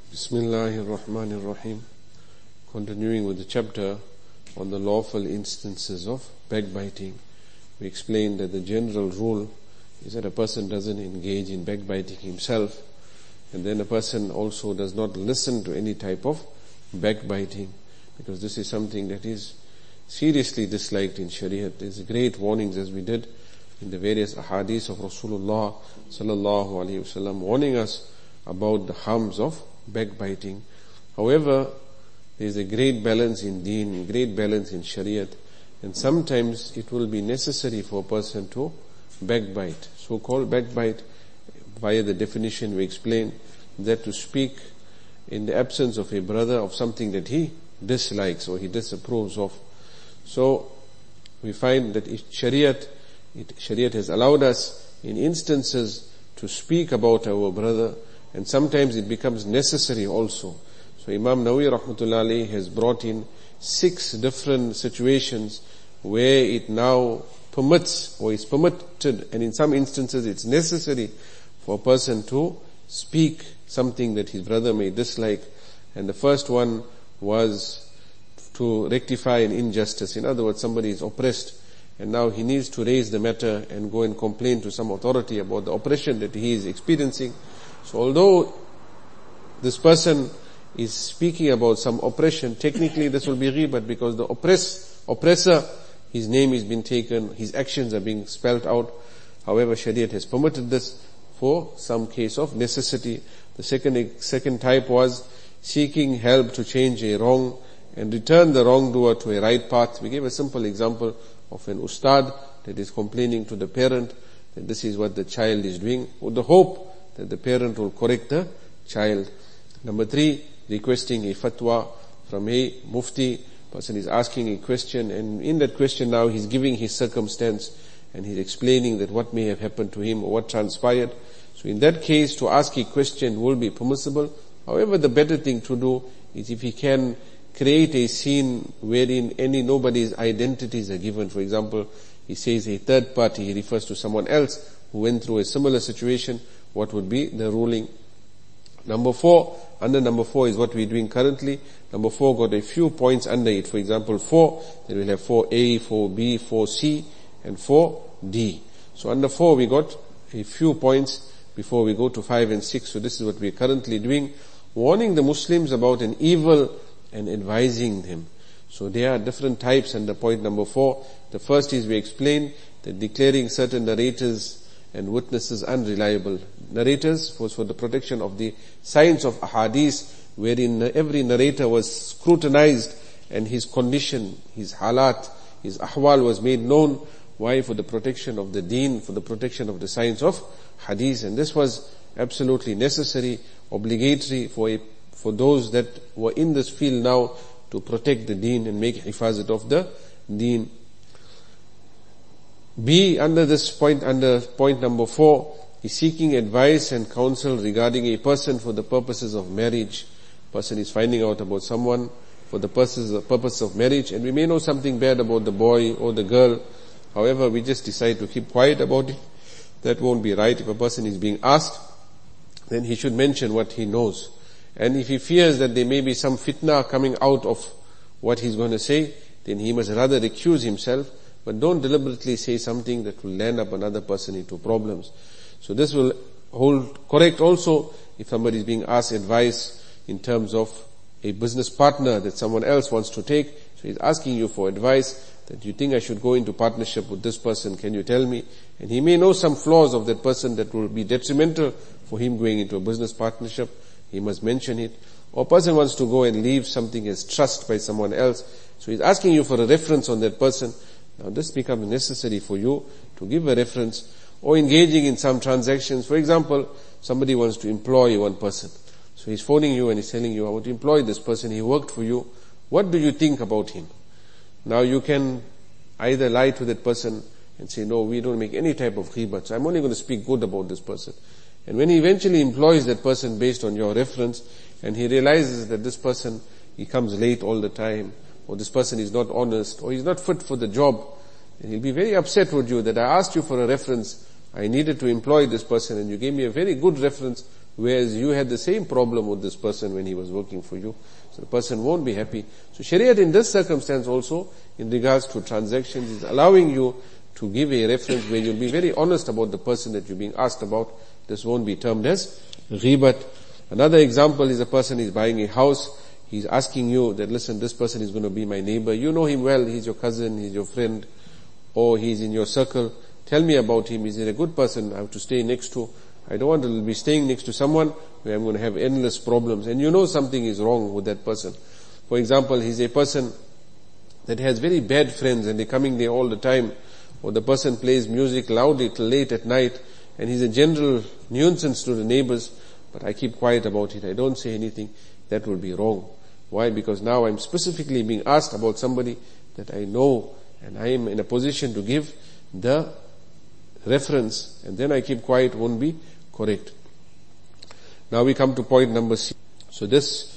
Bismillahir Rahmanir Rahim. Continuing with the chapter on the lawful instances of backbiting. We explained that the general rule is that a person doesn't engage in backbiting himself, and then a person also does not listen to any type of backbiting, because this is something that is seriously disliked in Shariah. There's great warnings, as we did in the various ahadith of Rasulullah sallallahu alaihi wasallam, warning us about the harms of backbiting. However, there is a great balance in deen, great balance in Shariat, and sometimes it will be necessary for a person to backbite. So-called backbite, via the definition we explained, that to speak in the absence of a brother of something that he dislikes or he disapproves of. So we find that Shariat has allowed us in instances to speak about our brother, and sometimes it becomes necessary also. So Imam Nawawi rahmatullahi alayhi has brought in 6 different situations where it now permits or is permitted, and in some instances it's necessary for a person to speak something that his brother may dislike. And the first one was to rectify an injustice. In other words, somebody is oppressed and now he needs to raise the matter and go and complain to some authority about the oppression that he is experiencing. So although this person is speaking about some oppression, technically this will be ghibat, because the oppressor, his name is being taken, his actions are being spelt out. However, Shariat has permitted this for some case of necessity. The second type was seeking help to change a wrong and return the wrongdoer to a right path. We gave a simple example of an ustad that is complaining to the parent that this is what the child is doing, with the hope that the parent will correct the child. Number 3, requesting a fatwa from a mufti. Person is asking a question, and in that question now he's giving his circumstance and he's explaining that what may have happened to him or what transpired. So in that case, to ask a question will be permissible. However, the better thing to do is if he can create a scene wherein nobody's identities are given. For example, he says a third party, he refers to someone else who went through a similar situation. What would be the ruling? Number 4, under number 4 is what we're doing currently. Number 4 got a few points under it. For example, 4, then we'll have 4A, 4B, 4C, and 4D. So under 4 we got a few points before we go to 5 and 6. So this is what we're currently doing, warning the Muslims about an evil and advising them. So there are different types under point number 4. The first is we explain that declaring certain narrators and witnesses unreliable. Narrators was for the protection of the science of ahadith, wherein every narrator was scrutinized and his condition, his halat, his ahwal was made known. Why? For the protection of the deen, for the protection of the science of hadith. And this was absolutely necessary, obligatory for those that were in this field now to protect the deen and make hifazat of the deen. B, under this point, under point number 4, is seeking advice and counsel regarding a person for the purposes of marriage. Person is finding out about someone for the purpose of marriage, and we may know something bad about the boy or the girl. However, we just decide to keep quiet about it. That won't be right. If a person is being asked, then he should mention what he knows. And if he fears that there may be some fitna coming out of what he's going to say, then he must rather recuse himself. But don't deliberately say something that will land up another person into problems. So this will hold correct also if somebody is being asked advice in terms of a business partner that someone else wants to take. So he's asking you for advice that you think I should go into partnership with this person, can you tell me? And he may know some flaws of that person that will be detrimental for him going into a business partnership. He must mention it. Or a person wants to go and leave something as trust by someone else. So he's asking you for a reference on that person. Now this becomes necessary for you to give a reference, or engaging in some transactions. For example, somebody wants to employ one person. So he's phoning you and he's telling you, I want to employ this person, he worked for you. What do you think about him? Now you can either lie to that person and say, no, we don't make any type of ghibat, so I'm only going to speak good about this person. And when he eventually employs that person based on your reference, and he realizes that this person, he comes late all the time, or this person is not honest, or he's not fit for the job, and he'll be very upset with you that I asked you for a reference, I needed to employ this person and you gave me a very good reference, whereas you had the same problem with this person when he was working for you. So the person won't be happy. So Shariat in this circumstance also, in regards to transactions, is allowing you to give a reference where you'll be very honest about the person that you're being asked about. This won't be termed as ghibat. Another example is a person is buying a house. He's asking you that, listen, this person is going to be my neighbor. You know him well. He's your cousin, he's your friend, or he's in your circle. Tell me about him. Is he a good person I have to stay next to? I don't want to be staying next to someone where I'm going to have endless problems. And you know something is wrong with that person. For example, he's a person that has very bad friends and they're coming there all the time. Or the person plays music loudly till late at night and he's a general nuisance to the neighbors. But I keep quiet about it. I don't say anything. That will be wrong. Why? Because now I'm specifically being asked about somebody that I know and I am in a position to give the reference, and then I keep quiet won't be correct. Now we come to point number 6. So this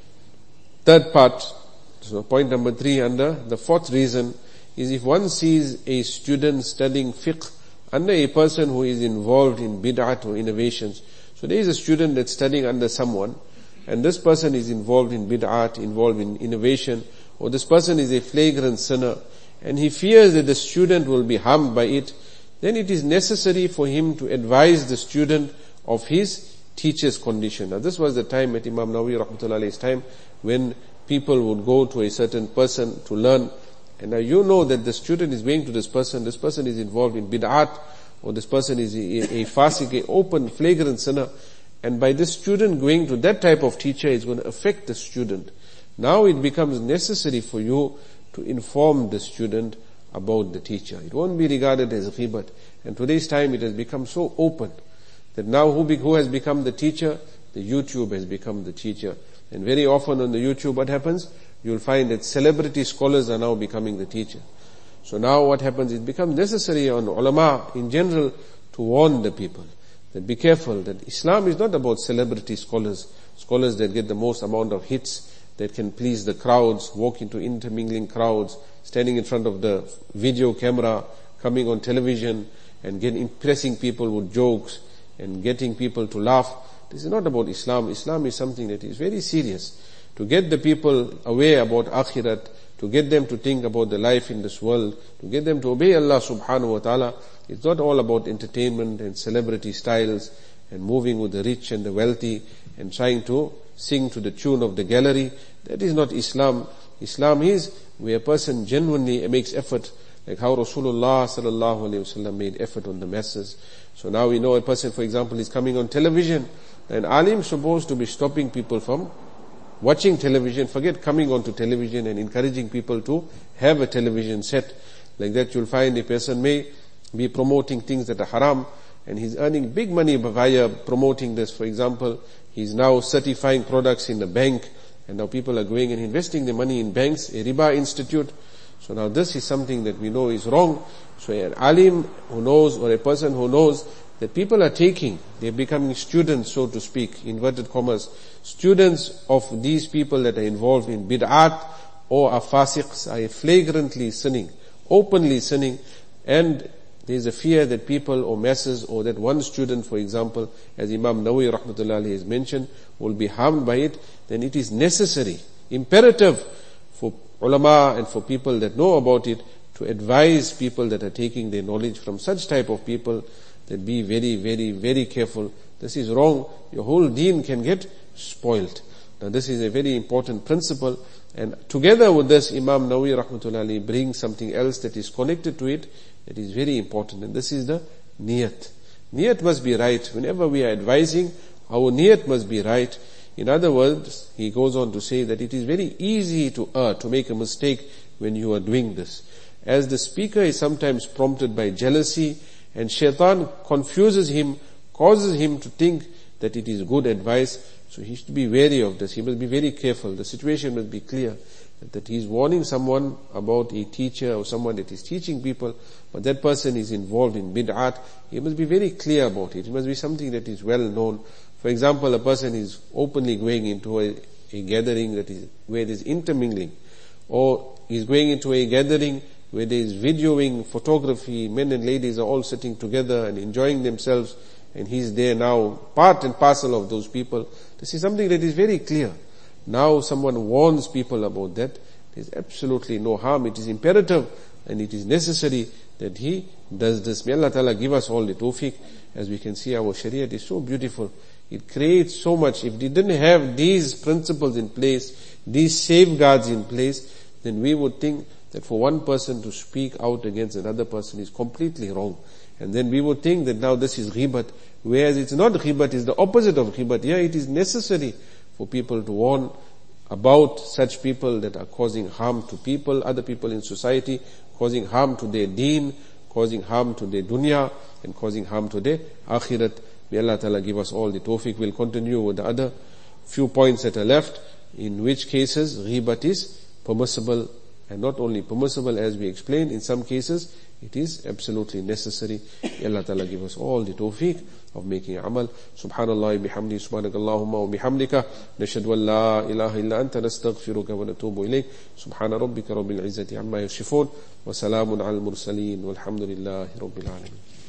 third part, so point number 3 under the fourth reason is if one sees a student studying fiqh under a person who is involved in bid'at or innovations. So there is a student that's studying under someone, and this person is involved in bid'at, involved in innovation, or this person is a flagrant sinner, and he fears that the student will be harmed by it, then it is necessary for him to advise the student of his teacher's condition. Now this was the time at Imam Nawawi rahmatullah's time when people would go to a certain person to learn, and now you know that the student is going to this person is involved in bid'at, or this person is a fasik, a open flagrant sinner, and by this student going to that type of teacher is going to affect the student. Now it becomes necessary for you to inform the student about the teacher. It won't be regarded as ghibat. And today's time it has become so open that now who has become the teacher? The YouTube has become the teacher. And very often on the YouTube what happens? You'll find that celebrity scholars are now becoming the teacher. So now what happens? It becomes necessary on ulama in general to warn the people that be careful, that Islam is not about celebrity scholars that get the most amount of hits, that can please the crowds, walk into intermingling crowds, standing in front of the video camera, coming on television and impressing people with jokes and getting people to laugh. This is not about Islam. Islam is something that is very serious. To get the people aware about akhirat, to get them to think about the life in this world, to get them to obey Allah subhanahu wa ta'ala. It's not all about entertainment and celebrity styles and moving with the rich and the wealthy and trying to sing to the tune of the gallery. That is not Islam. Islam is where a person genuinely makes effort, like how Rasulullah sallallahu alaihi wasallam made effort on the masses. So now we know a person, for example, is coming on television, and alim is supposed to be stopping people from watching television. Forget coming onto television and encouraging people to have a television set. Like that you'll find a person may be promoting things that are haram, and he's earning big money via promoting this. For example, he's now certifying products in the bank, and now people are going and investing their money in banks, a riba institute. So now this is something that we know is wrong. So an alim who knows, or a person who knows that people are taking, they're becoming students, so to speak, inverted commas, students of these people that are involved in bid'at or are fasiqs, are flagrantly sinning, openly sinning, and there's a fear that people or masses, or that one student, for example, as Imam Nawawi rahmatullahi has mentioned, will be harmed by it. Then it is necessary, imperative for ulama and for people that know about it to advise people that are taking their knowledge from such type of people that be very, very, very careful. This is wrong. Your whole deen can get spoiled. Now this is a very important principle, and together with this, Imam Nawawi rahmatullahi brings something else that is connected to it, that is very important, and this is the niyat. Niyat must be right. Whenever we are advising, our niyat must be right. In other words, he goes on to say that it is very easy to err, to make a mistake when you are doing this. As the speaker is sometimes prompted by jealousy, and shaitan confuses him, causes him to think that it is good advice, so he should be wary of this. He must be very careful. The situation must be clear, that he is warning someone about a teacher or someone that is teaching people, but that person is involved in bid'at. He must be very clear about it. It must be something that is well known. For example, a person is openly going into a gathering that is where there is intermingling, or is going into a gathering where there is videoing, photography, men and ladies are all sitting together and enjoying themselves, and he's there now, part and parcel of those people. This is something that is very clear. Now someone warns people about that. There is absolutely no harm. It is imperative and it is necessary that he does this. May Allah Ta'ala give us all the tawfiq. As we can see, our Shariat is so beautiful. It creates so much. If we didn't have these principles in place, these safeguards in place, then we would think that for one person to speak out against another person is completely wrong. And then we would think that now this is ghibat, whereas it's not ghibat, it's the opposite of ghibat. Yeah, it is necessary for people to warn about such people that are causing harm to people, other people in society, causing harm to their deen, causing harm to their dunya, and causing harm to their akhirat. May Allah Ta'ala give us all the tawfiq. We'll continue with the other few points that are left, in which cases ghibat is permissible, and not only permissible as we explained, in some cases it is absolutely necessary. May Allah Ta'ala give us all the tawfiq of making amal. Subhanallah bihamdi, subhanakallahumma wa bihamdika, nashhadu an la ilaha illa anta, nastaghfiruka wa natubu ilayk. Subhana rabbika rabbil izzati amma yasifun, wa salamun al mursaleen, walhamdulillahi rabbil alamin.